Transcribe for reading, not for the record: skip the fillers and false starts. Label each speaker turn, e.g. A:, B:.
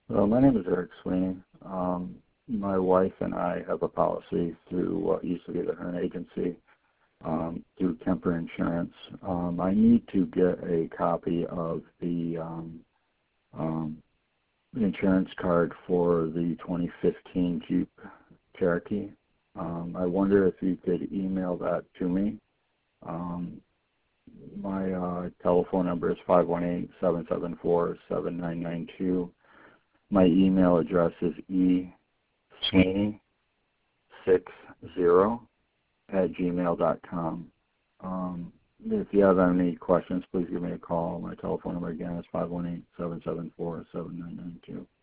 A: Well, my name is Eric Sweeney. My wife and I have a policy through what used to be the Hearn Agency, through Kemper Insurance. I need to get a copy of the insurance card for the 2015 Jeep Cherokee. I wonder if you could email that to me. My telephone number is 518-774-7992. My email address is esweeney60@gmail.com. If you have any questions, please give me a call. My telephone number again is 518-774-7992.